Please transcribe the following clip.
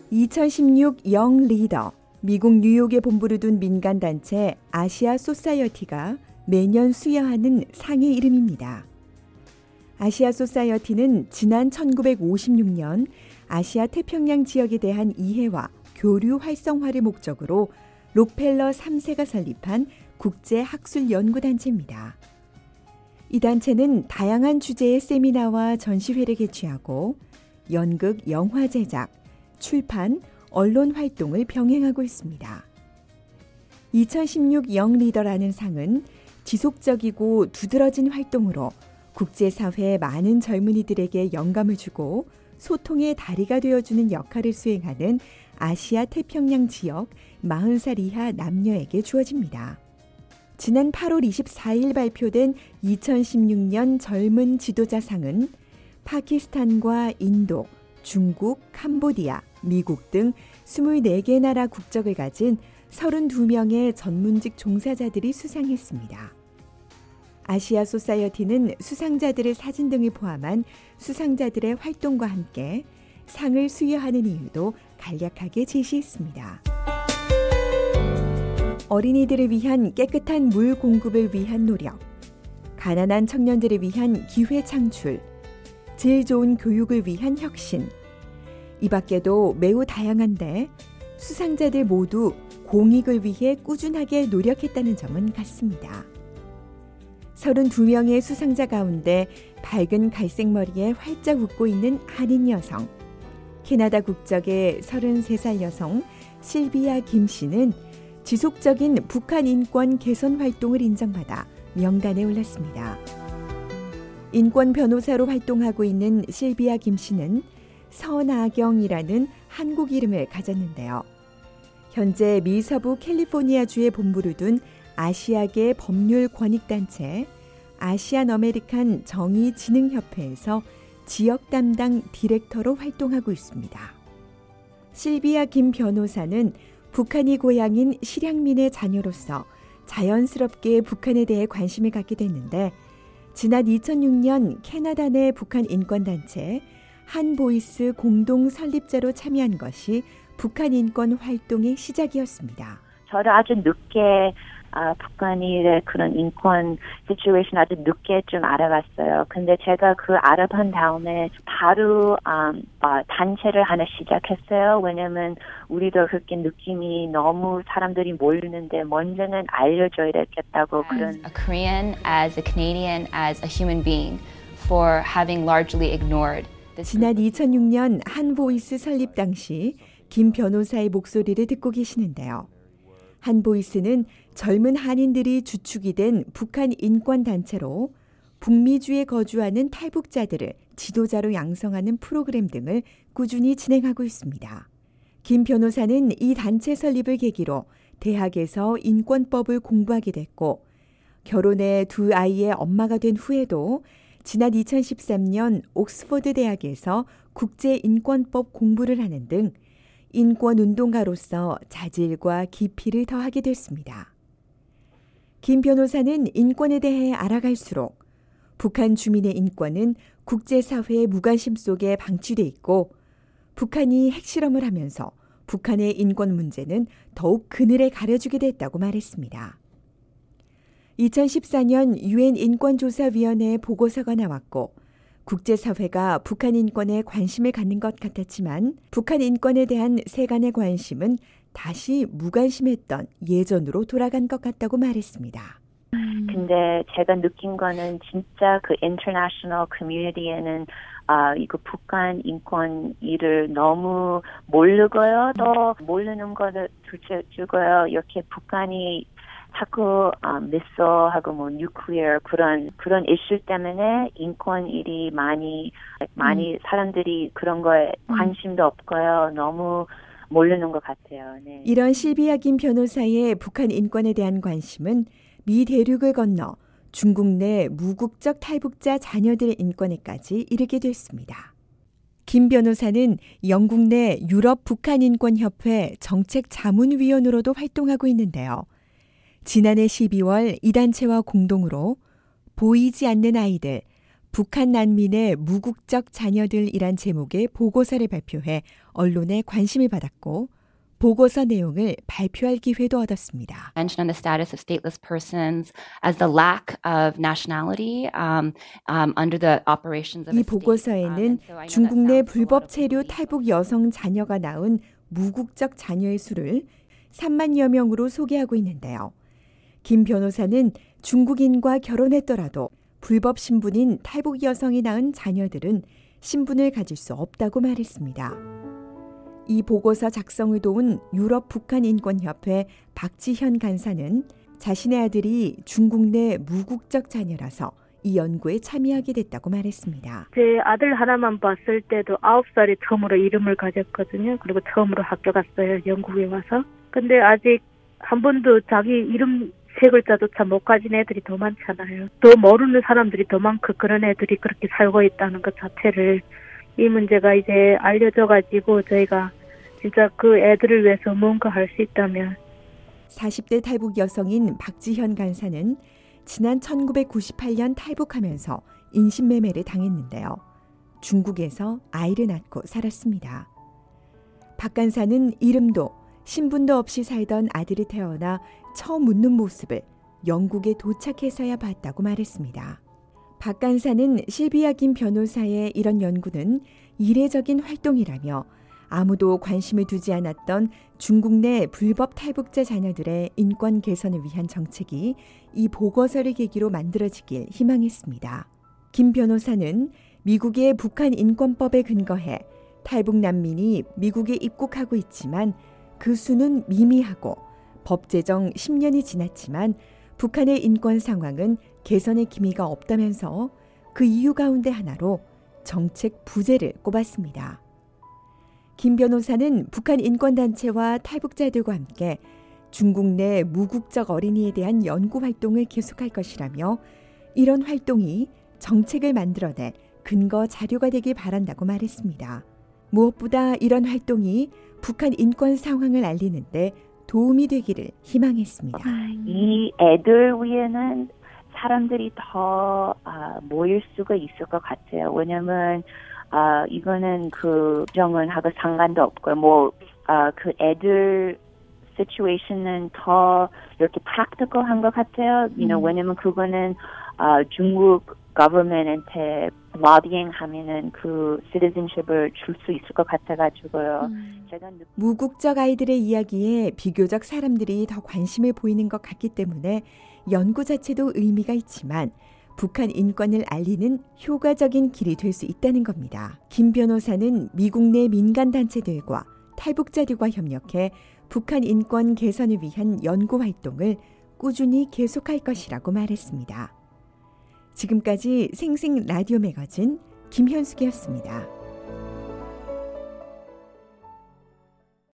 2016 영 리더, 미국 뉴욕에 본부를 둔 민간단체 아시아 소사이어티가 매년 수여하는 상의 이름입니다. 아시아 소사이어티는 지난 1956년 아시아 태평양 지역에 대한 이해와 교류 활성화를 목적으로 록펠러 3세가 설립한 국제학술연구단체입니다. 이 단체는 다양한 주제의 세미나와 전시회를 개최하고 연극, 영화 제작, 출판, 언론 활동을 병행하고 있습니다. 2016 영 리더라는 상은 지속적이고 두드러진 활동으로 국제사회의 많은 젊은이들에게 영감을 주고 소통의 다리가 되어주는 역할을 수행하는 아시아 태평양 지역 40살 이하 남녀에게 주어집니다. 지난 8월 24일 발표된 2016년 젊은 지도자상은 파키스탄과 인도, 중국, 캄보디아, 미국 등 24개 나라 국적을 가진 32명의 전문직 종사자들이 수상했습니다. 아시아 소사이어티는 수상자들의 사진 등을 포함한 수상자들의 활동과 함께 상을 수여하는 이유도 간략하게 제시했습니다. 어린이들을 위한 깨끗한 물 공급을 위한 노력, 가난한 청년들을 위한 기회 창출, 질 좋은 교육을 위한 혁신, 이 밖에도 매우 다양한데 수상자들 모두 공익을 위해 꾸준하게 노력했다는 점은 같습니다. 32명의 수상자 가운데 밝은 갈색 머리에 활짝 웃고 있는 한인 여성, 캐나다 국적의 33살 여성 실비아 김 씨는 지속적인 북한 인권 개선 활동을 인정받아 명단에 올랐습니다. 인권 변호사로 활동하고 있는 실비아 김 씨는 선아경이라는 한국 이름을 가졌는데요. 현재 미 서부 캘리포니아주에 본부를 둔 아시아계 법률 권익단체 아시안 아메리칸 정의진흥협회에서 지역 담당 디렉터로 활동하고 있습니다. 실비아 김 변호사는 북한이 고향인 실향민의 자녀로서 자연스럽게 북한에 대해 관심을 갖게 됐는데 지난 2006년 캐나다 내 북한 인권단체 한보이스 공동 설립자로 참여한 것이 북한 인권 활동의 시작이었습니다. 저를 아주 늦게 북한의 그런 인권 시츄에이션 아주 늦게 좀 알아봤어요. 근데 제가 그 알아본 다음에 바로 단체를 하나 시작했어요. 왜냐면 우리도 그렇게 느낌이 너무 사람들이 모르는데 먼저는 알려줘야 되겠다고 그런. A Korean, as a Canadian, as a human being, for having largely ignored. 지난 2006년 한보이스 설립 당시 김 변호사의 목소리를 듣고 계시는데요. 한보이스는 젊은 한인들이 주축이 된 북한 인권단체로 북미주에 거주하는 탈북자들을 지도자로 양성하는 프로그램 등을 꾸준히 진행하고 있습니다. 김 변호사는 이 단체 설립을 계기로 대학에서 인권법을 공부하게 됐고 결혼해 두 아이의 엄마가 된 후에도 지난 2013년 옥스퍼드 대학에서 국제인권법 공부를 하는 등 인권운동가로서 자질과 깊이를 더하게 됐습니다. 김 변호사는 인권에 대해 알아갈수록 북한 주민의 인권은 국제사회의 무관심 속에 방치돼 있고 북한이 핵실험을 하면서 북한의 인권 문제는 더욱 그늘에 가려주게 됐다고 말했습니다. 2014년 유엔 인권조사위원회의 보고서가 나왔고 국제사회가 북한 인권에 관심을 갖는 것 같았지만 북한 인권에 대한 세간의 관심은 다시 무관심했던 예전으로 돌아간 것 같다고 말했습니다. 근데 제가 느낀 거는 진짜 그 인터내셔널 커뮤니티에는 이거 북한 인권 일을 너무 모르고요. 또 모르는 거를 두고요. 이렇게 북한이 자꾸 미사일하고 뭐 뉴클리어 그런 이슈 때문에 인권 일이 많이 사람들이 그런 거에 관심도 없고요. 너무 모르는 것 같아요. 네. 이런 실비아 김 변호사의 북한 인권에 대한 관심은 미 대륙을 건너 중국 내 무국적 탈북자 자녀들의 인권에까지 이르게 됐습니다. 김 변호사는 영국 내 유럽 북한인권협회 정책자문위원으로도 활동하고 있는데요. 지난해 12월 이 단체와 공동으로 보이지 않는 아이들, 북한 난민의 무국적 자녀들이란 제목의 보고서를 발표해 언론의 관심을 받았고 보고서 내용을 발표할 기회도 얻었습니다. Mention on the status of stateless persons as the lack of nationality under the operations of 이 a state. 보고서에는 중국 내 불법 체류 탈북 여성 자녀가 낳은 무국적 자녀의 수를 3만여 명으로 소개하고 있는데요. 김 변호사는 중국인과 결혼했더라도 불법 신분인 탈북 여성이 낳은 자녀들은 신분을 가질 수 없다고 말했습니다. 이 보고서 작성을 도운 유럽 북한 인권협회 박지현 간사는 자신의 아들이 중국 내 무국적 자녀라서 이 연구에 참여하게 됐다고 말했습니다. 제 아들 하나만 봤을 때도 9살에 처음으로 이름을 가졌거든요. 그리고 처음으로 학교 갔어요. 영국에 와서. 근데 아직 한 번도 자기 이름 세 글자조차 못 가진 애들이 더 많잖아요. 더 모르는 사람들이 더 많고 그런 애들이 그렇게 살고 있다는 것 자체를 이 문제가 이제 알려져가지고 저희가 진짜 그 애들을 위해서 뭔가 할 수 있다면 40대 탈북 여성인 박지현 간사는 지난 1998년 탈북하면서 인신매매를 당했는데요. 중국에서 아이를 낳고 살았습니다. 박 간사는 이름도 신분도 없이 살던 아들이 태어나 처음 웃는 모습을 영국에 도착해서야 봤다고 말했습니다. 박 간사는 실비아 김 변호사의 이런 연구는 이례적인 활동이라며 아무도 관심을 두지 않았던 중국 내 불법 탈북자 자녀들의 인권 개선을 위한 정책이 이 보고서를 계기로 만들어지길 희망했습니다. 김 변호사는 미국의 북한 인권법에 근거해 탈북 난민이 미국에 입국하고 있지만 그 수는 미미하고 법 제정 10년이 지났지만 북한의 인권 상황은 개선의 기미가 없다면서 그 이유 가운데 하나로 정책 부재를 꼽았습니다. 김 변호사는 북한 인권단체와 탈북자들과 함께 중국 내 무국적 어린이에 대한 연구 활동을 계속할 것이라며 이런 활동이 정책을 만들어내 근거 자료가 되길 바란다고 말했습니다. 무엇보다 이런 활동이 북한 인권 상황을 알리는데 도움이 되기를 희망했습니다. 이 애들 위에는 사람들이 더 모일 수가 있을 것 같아요. 왜냐면 이거는 그 정은하고 상관도 없고요. 그 애들 situation은 더 이렇게 practical한 것 같아요. 왜냐면 그거는 중국 government한테 lobbying 하면은 그 citizenship을 줄 수 있을 것 같아가지고요. 제가 무국적 아이들의 이야기에 비교적 사람들이 더 관심을 보이는 것 같기 때문에 연구 자체도 의미가 있지만 북한 인권을 알리는 효과적인 길이 될 수 있다는 겁니다. 김 변호사는 미국 내 민간단체들과 탈북자들과 협력해 북한 인권 개선을 위한 연구 활동을 꾸준히 계속할 것이라고 말했습니다. 지금까지 생생 라디오 매거진 김현숙이었습니다.